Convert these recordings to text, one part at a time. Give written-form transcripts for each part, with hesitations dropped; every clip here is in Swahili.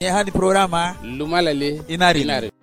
Hadi programa Lumalale Inari.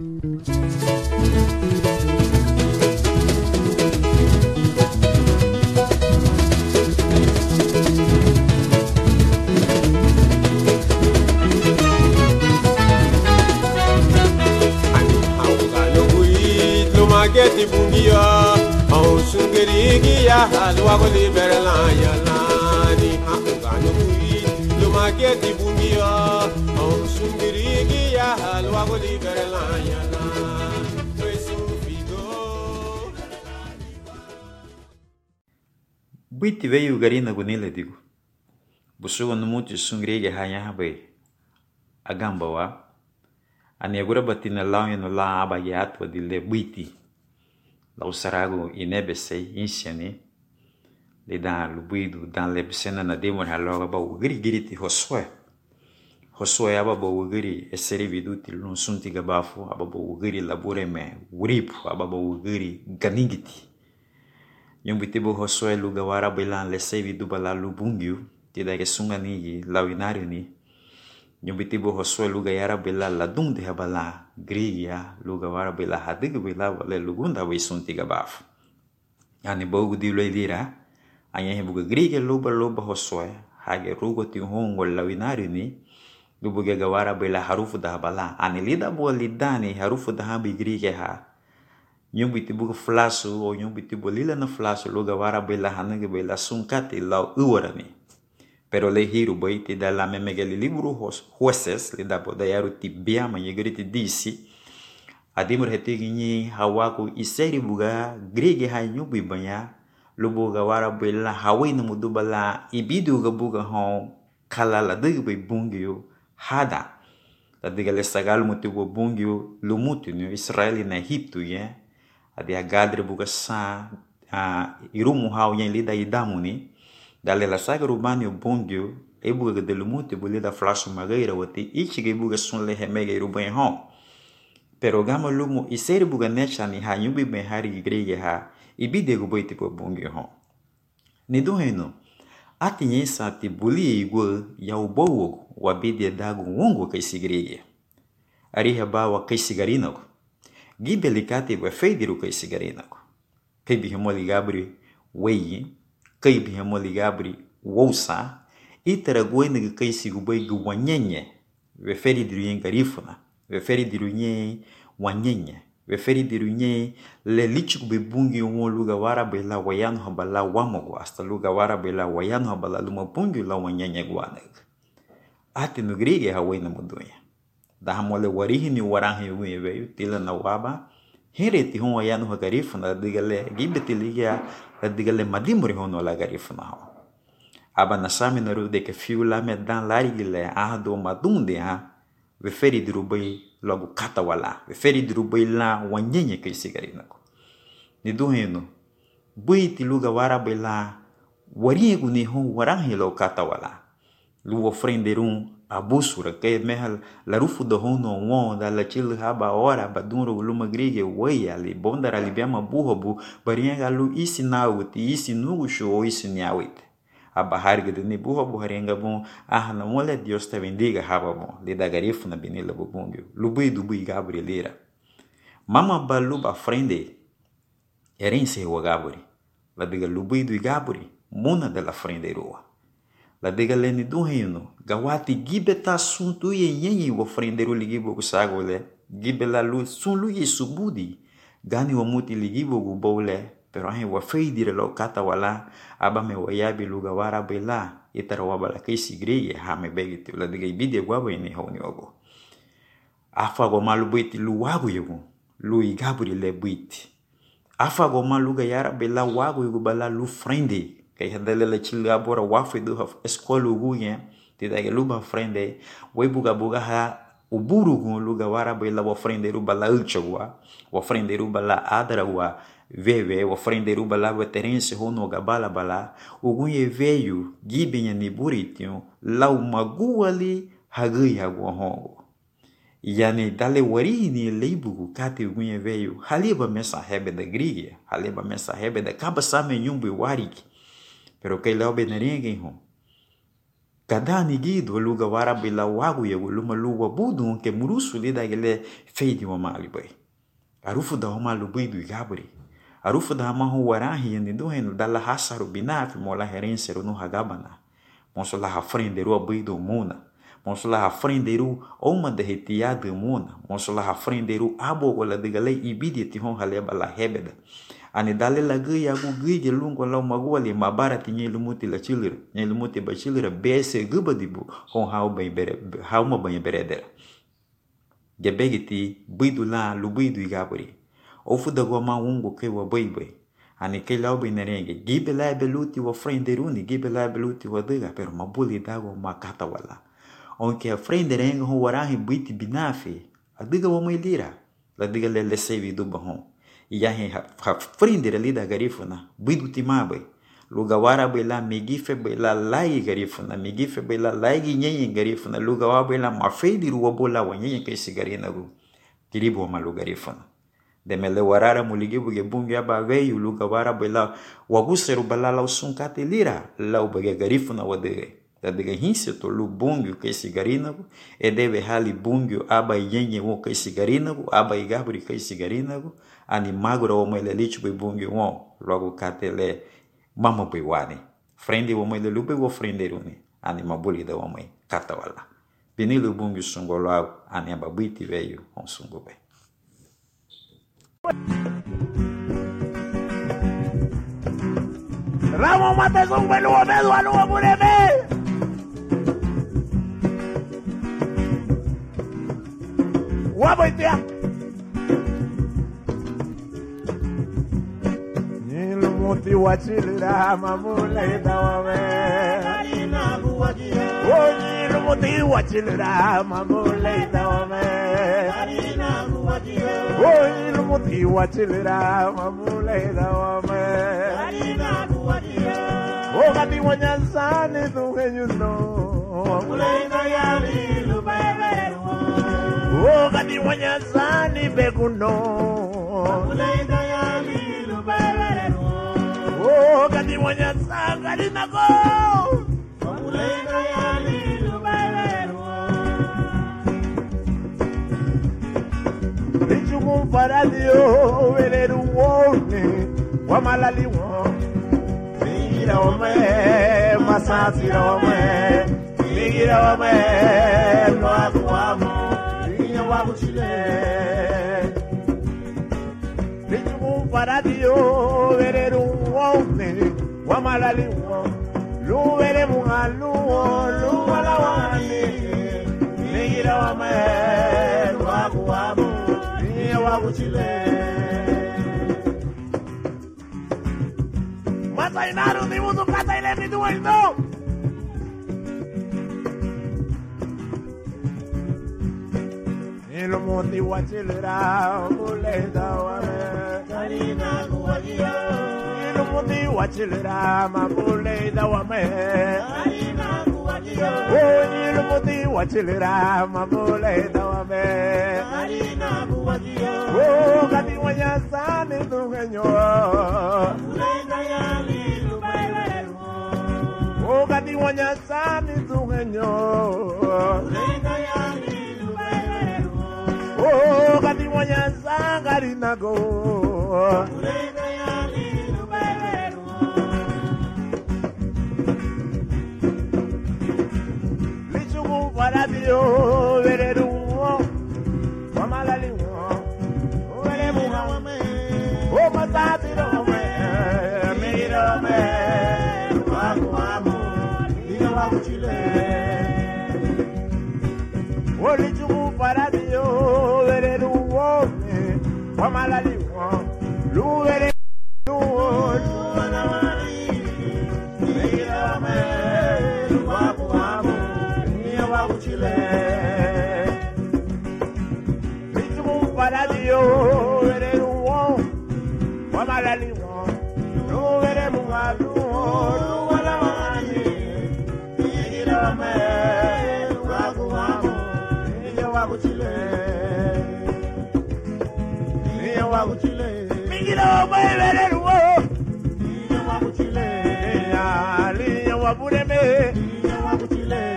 Mageti bungia au sungerigi ya halwa goli berlanya lani haugano kui lo mageti bungia au sungerigi ya halwa goli berlanya lani toisu figo Buiti veio garina gunile digo busugo no muti sungerigi hanya habai agamba wa anegura batina launha no la abayato de le buiti Lau sarago inebesei insiani le dan lubidu dan le besena na demor haloga ba ugiri giriti Josué aba ba ugiri eseri viduti lun sunti gabafu aba ba ugiri labure me uripu aba ba ugiri ganingiti Nyumbitibu Josué lugawara belan le sei vidu bala lubungyu tida ke sungani lawinario ni Nyumbitibu Josué lugayara bela ladung de habala grigia lugawara bela hadig bela wale lugunda wisunti gabaf ani bogu di leidira anya hebuga grigia loba Josué hage rugo ti hongo lawinario ni lubuga gawara bela harufu da habala ani lida bo lidani harufu da habi grigia ha Nyumbitibu flasu o nyumbitibu lila na flasu lugawara bela hanage bela sunkati law uwarani Pero le hiru baiti da la memegeli libro Jueces le da podayaru tibia manyegriti disi adimur hetigini hawaku iseri buga grege hanyubi banya lubuga wara bela hawina mudubala ibidu ga buga hon kalala digbe bungyo hada da digale sagal mutibo bungyo lumutu no Israeli na Egipto ye adi agadre buga sa irumu haw yen lida idamuni Dale la saga rubani o bongyo e buga de lumute bule da flash magaira wati ichi ge buga sunle hemege ruben hon pero gama lumo iseri buga necha ni ha nyubi me hari grege ha ibide go boiti po bongyo hon ni do heno ati nyesa ti buli igwe ya ubowo wa bide dago wongo kai sigrege ari haba wa kai sigarina ko gibelikati wa feidiru kai sigarina ko kai bi hemoli gabri weyi Kai bihemo ligabri wousa itara goine kai sigubai gu wanyenye veferi dirunye garifuna veferi dirunye wanyenye veferi dirunye le lichiku bebungi won luga wara bela wayano habala wamogo hasta luga wara bela wayano habala luma bungi la wanyenye gwaneg ati nugrige hawaina mudunya da hamole warihi ni warahi wewe tila na waba Hereti hon wayano hagarifuna digale gibeti liga digale madimuri hono la garifuna ho aba nasami naru de ke fiula me dan larigile ardo madunde ha ve feri dirubai logo katawala ve feri dirubai la wanyenye ke sigarina ko ni do heno buiti luga wara bela wariego ni hon warahi lo katawala lu ofrenderum abusura que mehal la rufu do hono won da la chil haba ora baduro luma grige weya li bondara li biama buhobu barianga lu isi nawuti isi nugusho o isi nyawit aba harga de ni buhobu harenga bon na mole Dios te bendiga haba bon li da garifo na benila bobungyo lubi du bui gabrielera mama balu ba frende erense wa gabri la diga lubi du gabri mona de la frende roa La degaleni do reino, gawati gibeta suntu yenyenyi wo frenderu ligibo kusagole, gibela lu sun lu yesubudi, gani wo muti ligibo gubole, pero ahe wa feidire lo kata wala, aba me wayabi luga wara bela, itara wabala kaisi greye ha me begiti, la dega ibide gwabo yene honi ogo. Afa go malu buiti lu wagu yogo, lu igaburi le buiti. Afa go malu ga yara bela wagu yogo bala lu frende, Kay hadale la chilga bora wafe do haf escolo guye te da luba frende we buga ha uburu gun luga wara bela wa frende ru bala ulchwa wa frende ru bala adara wa veve wa frende ru bala veterense hono gabala bala ugunye veio gibenya ni buritio lau maguali hagi hago hongo yani dale wari ni leibu kati ugunye veio haliba mesa hebe da grigia haliba mesa hebe da kaba same nyumbu wariki Pero que leo beneringe ho. Kadani gido luga wara bila wagu ya luma luwa budu ke murusu lida gele feidi wa mali bay. Arufu da homa lubidu igabri. Arufu da hama hu warahi yandi duhenu dalla hasaru binafi mola herenseru no hagabana. Monsola ha frenderu abidu muna. Monsola ha frenderu oma de hetiade muna. Monsola ha frenderu abo wala de gale ibidi ti hon haleba la hebeda. Ani dale la gaya gu gaya lungo la magwali mabara ti nye lumuti la chilira. Nye lumuti ba chilira bese guba dibu hon hau ma banya beredera. Gebegi ti bidu la lubidu igabri. Ofu da goma ungo ke wa baibai. Ani ke lau bai narenge. Gibe la beluti wa frenderuni. Gibe la beluti wa diga. Pero mabuli dago makata wala. Onke a frenderenga hon warahi biti binafi. A diga wa mailira. La diga le sevi duba hon. Iya he ha frindere lida garifuna. Bidu timabai. Lugawara bai la megife bai la lai garifuna. Megife bai la lai nyenye garifuna. Lugawa bai la mafedi ruwa bola wa nyenye kaisi garina gu. Kiribu wa malu garifuna. Demele warara muligibu ge bungi aba veyu lugawara bai la waguseru bala la usunkate lira. La ubage garifuna wadege. Dadega hinse to lu bungi kaisi garina gu. E deve hali bungi aba nyenye wo kaisi garina gu. Aba igabri kaisi garina gu. Ani magura wa mele lichu bai bungi wo. Logo katele mama bai wani. Frendi wa mele lupe wa frenderuni. Ani mabuli da wa mai kata wala. Binilu bungi sungo lau. Ani ababiti veyu on sungo bai. Ramo mate son belu obedo anu amureme. Waboitia. Nilu muti wachilira mamule dawame. Karina buwagia. Oh nilu muti wachilira mamule dawame. Karina buwagia. Oh nilu muti wachilira mamule dawame. Karina buwagia. Oh kati wanyasani duhenyuno. Mamule dayali lubeberu. Oh kati wanyasani bekuno. Mamule dayali lubeberu. Oh kati wanyasani kalinago. Mamule dayali lubeberu. Richumu paradio vereru wone. Wamalali wone. Migira wame. Masasira wame. Migira wame. Loaku wame. Wabu chile Richumu paradio vereru wone Wamalali wone Luwere mungalu Luwala wani Nigira wame Wabu wabu Wabu chile Masa inaru ni mudu kata ile midu wendo Nilu muti wachilira muleda wame Karina buwagia Nilu muti wachilira mamuleda wame Karina buwagia Oh nilu muti wachilira mamuleda wame Karina buwagia Oh kati wanyasani duhenyo Mamuleda yali lubeberu Oh kati wanyasani duhenyo Mamuleda yali Oh, kati mwanya sangari nago. Ulenda yali lubeberu. Lichumu paradio vereru. Wamalali wo. Ule muhame. Oh, masati rome. Mira me. Waku wamu. Ina waku chile. Oh, lichumu paradio. Wamalali wo luwere luwana wani Mira me Waku wamu Niya waku chile Lichumu paradio Were luwo Wamalali wo luwere mungalu Luwana wani Mira me Waku wamu Niya waku chile Mingira wabeberu Niya wakuchile Liya wabureme Niya wakuchile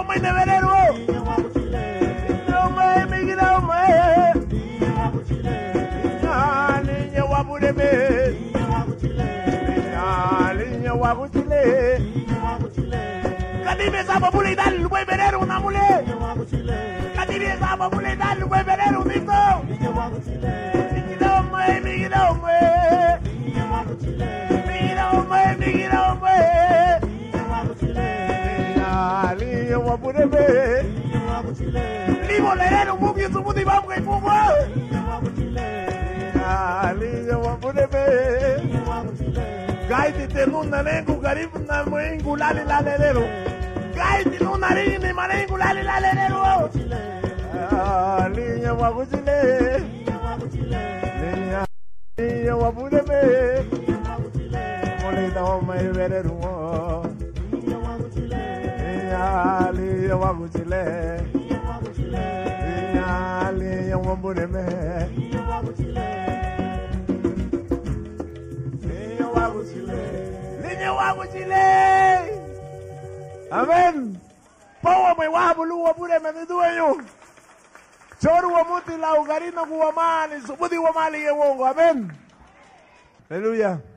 umwe neverero. Umwe migila umwe. Ninya wabuleme. Ninya wabutile. Kadime saba bule dal lwe berero namule. Kadime saba bule dal lwe berero nito. Migila umwe migila umwe. Migila umwe migila umwe. Ninya wabuleme. Libo lerero mugi sumudi bamwe fuwa. Ninya wabuleme. Gaiti tenuna nengu karibu na mwengu lali lalero. Gaiti nuna rini marengu lali lalero. Linya wabutile. Linya wabuleme. Molina oma ivereru. Linya wabutile. Linya wabuleme. Linya wabutile. Amen. Pawa mwe wabulu wabule meniduenyo. Choru wa muti la ugarina kuwa mani. Subudi wa mali ye wongo. Amen. Hallelujah.